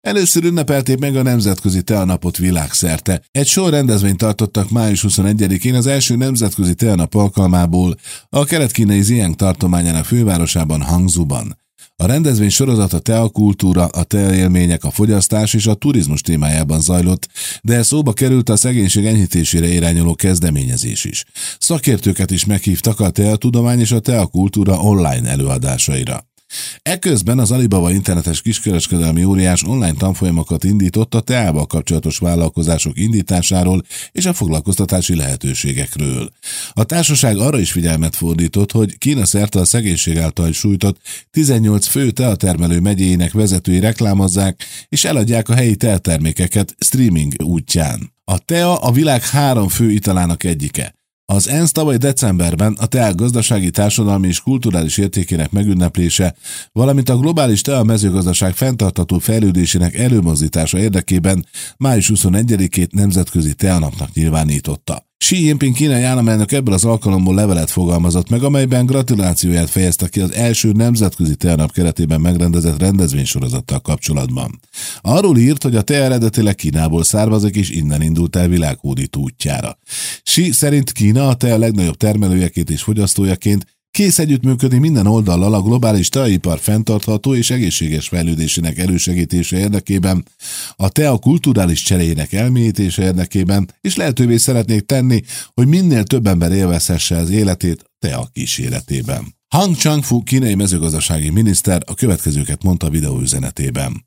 Először ünnepelték meg a Nemzetközi Teanapot világszerte. Egy sor rendezvényt tartottak május 21-én az első Nemzetközi Teanap alkalmából a kelet-kínai Zhejiang tartományának fővárosában, Hangzhouban. A rendezvény sorozat a teakultúra, a teaélmények, a fogyasztás és a turizmus témájában zajlott, de szóba került a szegénység enyhítésére irányuló kezdeményezés is. Szakértőket is meghívtak a teatudomány és a teakultúra online előadásaira. Ekközben az Alibaba internetes kiskereskedelmi óriás online tanfolyamokat indított a teával kapcsolatos vállalkozások indításáról és a foglalkoztatási lehetőségekről. A társaság arra is figyelmet fordított, hogy Kína szerte a szegénység által sújtott 18 fő teatermelő megyéjének vezetői reklámozzák és eladják a helyi teatermékeket streaming útján. A tea a világ 3 fő italának egyike. Az ENSZ tavaly decemberben a tea gazdasági, társadalmi és kulturális értékének megünneplése, valamint a globális tea mezőgazdaság fenntartható fejlődésének előmozdítása érdekében május 21-ét nemzetközi teanapnak nyilvánította. Xi Jinping kínai államelnök ebből az alkalomból levelet fogalmazott meg, amelyben gratulációját fejezte ki az első nemzetközi teanap keretében megrendezett rendezvénysorozattal kapcsolatban. Arról írt, hogy a tea eredetileg Kínából származik és innen indult el világhódító útjára. Xi szerint Kína a tea legnagyobb termelőjeként és fogyasztójaként kész együttműködni minden oldallal a globális teaipar fenntartható és egészséges fejlődésének elősegítése érdekében, a tea kulturális cseréjének elmélyítése érdekében, és lehetővé szeretnék tenni, hogy minél több ember élvezhesse az életét tea kíséretében. Han Changfu kínai mezőgazdasági miniszter a következőket mondta videóüzenetében.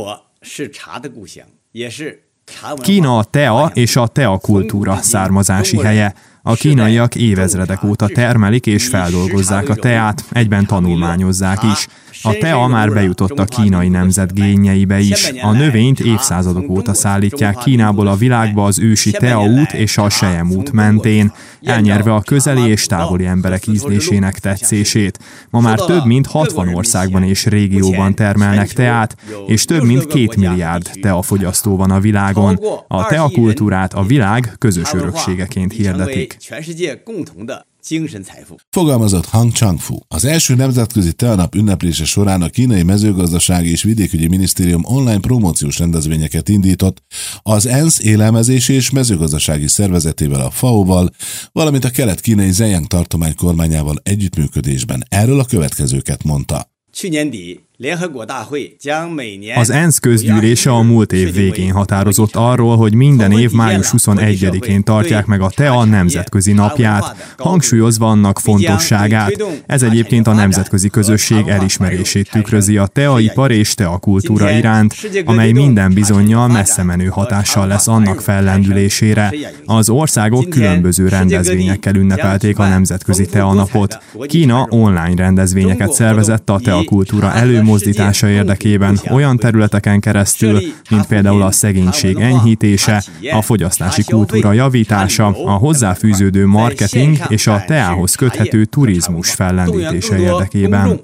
Kína a tea és a teakultúra származási helye. A kínaiak évezredek óta termelik és feldolgozzák a teát, egyben tanulmányozzák is. A tea már bejutott a kínai nemzet génjeibe is. A növényt évszázadok óta szállítják Kínából a világba az ősi teaút és a selyemút mentén, elnyerve a közeli és távoli emberek ízlésének tetszését. Ma már több mint 60 országban és régióban termelnek teát, és több mint 2 milliárd teafogyasztó van a világon. A teakultúrát a világ közös örökségeként hirdetik. Fogalmazott Han Changfu. Az első nemzetközi teanap ünneplése során a kínai mezőgazdasági és vidékügyi minisztérium online promóciós rendezvényeket indított az ENSZ élelmezési és mezőgazdasági szervezetével, a FAO-val, valamint a kelet-kínai Zhejiang tartomány kormányával együttműködésben. Erről a következőket mondta. Az ENSZ közgyűlése a múlt év végén határozott arról, hogy minden év május 21-én tartják meg a tea nemzetközi napját, hangsúlyozva annak fontosságát. Ez egyébként a nemzetközi közösség elismerését tükrözi a teaipar és teakultúra iránt, amely minden bizonnyal messze menő hatással lesz annak fellendülésére. Az országok különböző rendezvényekkel ünnepelték a nemzetközi teanapot. Kína online rendezvényeket szervezett a teakultúra előmozdítása érdekében olyan területeken keresztül, mint például a szegénység enyhítése, a fogyasztási kultúra javítása, a hozzáfűződő marketing és a teához köthető turizmus fellendítése érdekében.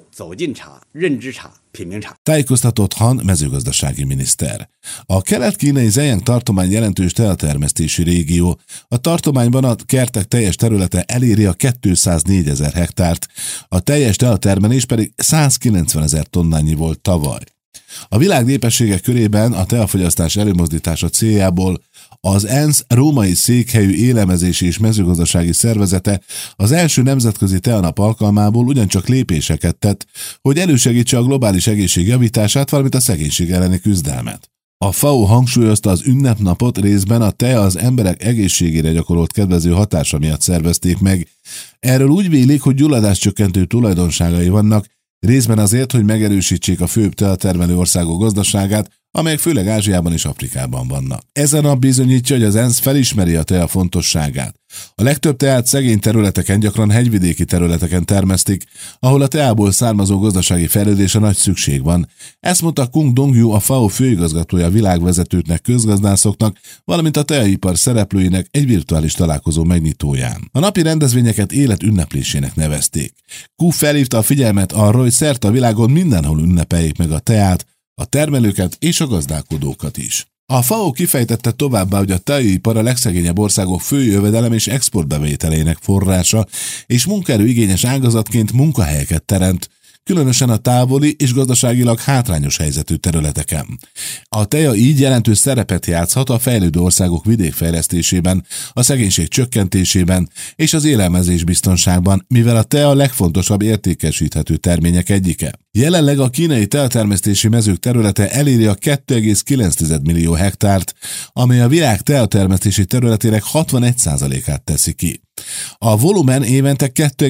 Tájékoztatott Han mezőgazdasági miniszter. A kelet-kínai Zhejiang tartomány jelentős teatermesztési régió. A tartományban a kertek teljes területe eléri a 204 000 hektárt, a teljes teatermelés pedig 190 000 tonnányi volt tavaly. A világ népessége körében a teafogyasztás előmozdítása céljából az ENSZ római székhelyű élelmezési és mezőgazdasági szervezete az első nemzetközi teanap alkalmából ugyancsak lépéseket tett, hogy elősegítse a globális egészség javítását, valamint a szegénység elleni küzdelmet. A FAO hangsúlyozta az ünnepnapot részben a tea az emberek egészségére gyakorolt kedvező hatása miatt szervezték meg. Erről úgy vélik, hogy gyulladáscsökkentő tulajdonságai vannak, részben azért, hogy megerősítsék a főbb teatermelő országok gazdaságát, amelyek főleg Ázsiában és Afrikában vannak. Ezen nap bizonyítja, hogy az ENSZ felismeri a tea fontosságát. A legtöbb teát szegény területeken, gyakran hegyvidéki területeken termesztik, ahol a teából származó gazdasági fejlődésre nagy szükség van. Ezt mondta Kung Dongyu, a FAO főigazgatója a világvezetőknek, közgazdászoknak, valamint a teaipar szereplőinek egy virtuális találkozó megnyitóján. A napi rendezvényeket élet ünneplésének nevezték. Ku felhívta a figyelmet arra, hogy szerte a világon mindenhol ünnepeljék meg a teát, a termelőket és a gazdálkodókat is. A FAO kifejtette továbbá, hogy a teaipar a legszegényebb országok fő jövedelem és exportbevételének forrása, és munkaerőigényes ágazatként munkahelyeket teremt, különösen a távoli és gazdaságilag hátrányos helyzetű területeken. A tea így jelentős szerepet játszhat a fejlődő országok vidékfejlesztésében, a szegénység csökkentésében és az élelmezés biztonságban, mivel a tea a legfontosabb értékesíthető termények egyike. Jelenleg a kínai teatermesztési mezők területe eléri a 2,9 millió hektárt, amely a világ teatermesztési területének 61%-át teszi ki. A volumen évente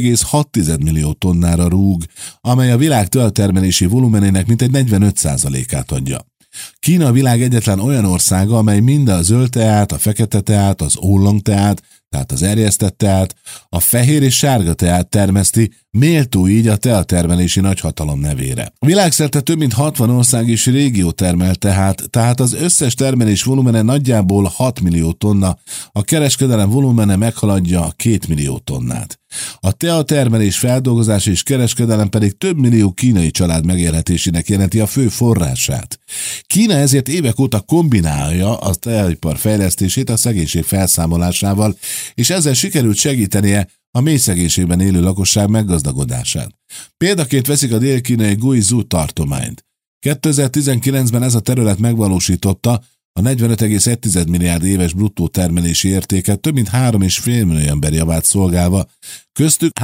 2,6 millió tonnára rúg, amely a világ teatermelési volumenének mintegy 45%-át adja. Kína a világ egyetlen olyan országa, amely mind a zöld teát, a fekete teát, az oolong teát, tehát az erjesztett teát, a fehér és sárga teát termeszti, méltó így a teatermelési nagyhatalom nevére. Világszerte több mint 60 ország és régió termel teát, tehát az összes termelés volumene nagyjából 6 millió tonna, a kereskedelem volumene meghaladja a 2 millió tonnát. A teatermelés, feldolgozás és kereskedelem pedig több millió kínai család megélhetésének jelenti a fő forrását. Kína ezért évek óta kombinálja a teaipar fejlesztését a szegénység felszámolásával, és ezzel sikerült segítenie a mély szegénységben élő lakosság meggazdagodását. Példaként veszik a dél-kínai Guizhou tartományt. 2019-ben ez a terület megvalósította a 45,1 milliárd éves bruttó termelési értéket, több mint 3,5 millió ember javát szolgálva, köztük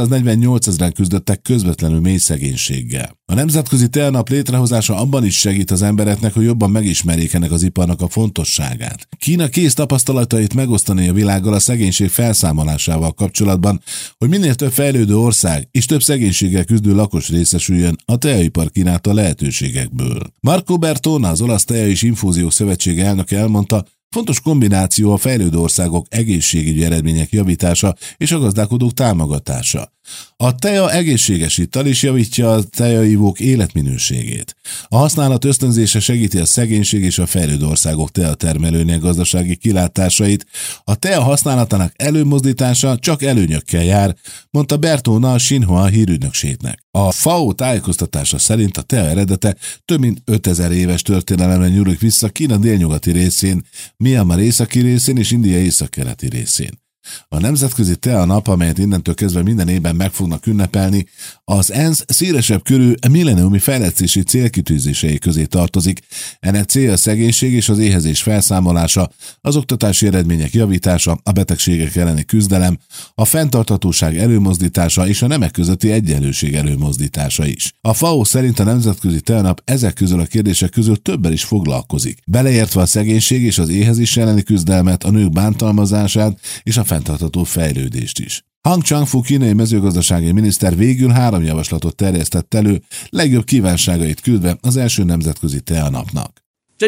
348 000 küzdöttek közvetlenül mély szegénységgel. A Nemzetközi Teanap létrehozása abban is segít az embereknek, hogy jobban megismerjék ennek az iparnak a fontosságát. Kína kész tapasztalatait megosztani a világgal a szegénység felszámolásával kapcsolatban, hogy minél több fejlődő ország és több szegénységgel küzdő lakos részesüljön a teaipar kínálta lehetőségekből. Marco Bertona, az Olasz Tea és Infúziók Szövetsége elnöke elmondta, fontos kombináció a fejlődő országok egészségügyi eredmények javítása és a gazdálkodók támogatása. A tea egészséges ital is javítja a teaivók életminőségét. A használat ösztönzése segíti a szegénység és a fejlődő országok teatermelőinek gazdasági kilátásait. A tea használatának előmozdítása csak előnyökkel jár, mondta Bertona a Xinhua hírügynökségnek. A FAO tájékoztatása szerint a tea eredete több mint 5000 éves történelemre nyúlik vissza Kína délnyugati részén, Myanmar északi részén és India északkeleti részén. A Nemzetközi Tea Nap, amelyet innentől kezdve minden évben meg fognak ünnepelni, az ENSZ szélesebb körű milleniumi fejlesztési célkitűzései közé tartozik. Ennek célja a szegénység és az éhezés felszámolása, az oktatási eredmények javítása, a betegségek elleni küzdelem, a fenntarthatóság előmozdítása és a nemek közötti egyenlőség előmozdítása is. A FAO szerint a Nemzetközi Tea Nap ezek közül a kérdések közül többel is foglalkozik, beleértve a szegénység és az éhezés elleni küzdelmet, a nők bántalmazását és a fenntartható fejlődést is. Hang Changfu kínai mezőgazdasági miniszter végül 3 javaslatot terjesztett elő, legjobb kívánságait küldve az első Nemzetközi Tea Napnak.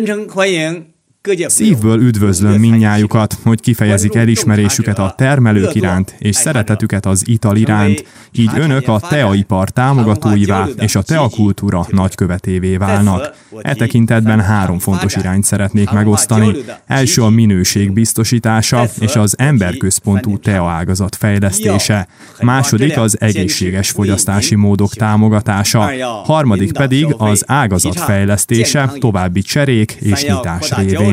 Szívből üdvözlöm mindnyájukat, hogy kifejezik elismerésüket a termelők iránt és szeretetüket az ital iránt, így önök a teaipar támogatóivá és a teakultúra nagykövetévé válnak. E tekintetben 3 fontos irányt szeretnék megosztani. Első a minőség biztosítása és az emberközpontú tea ágazat fejlesztése. Második az egészséges fogyasztási módok támogatása. Harmadik pedig az ágazat fejlesztése további cserék és nyitás révén.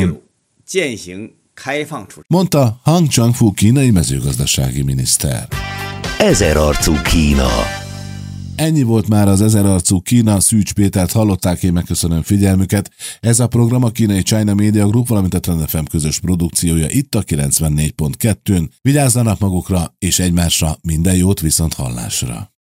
Mondta Hang Changfu kínai mezőgazdasági miniszter. Ezerarcú Kína. Ennyi volt már az Ezerarcú Kína, Szűcs Pétert hallották, én megköszönöm figyelmüket. Ez a program a kínai China Media Group, valamint a Trend FM közös produkciója itt a 94.2-n. Vigyázzanak magukra és egymásra, minden jót, viszont hallásra!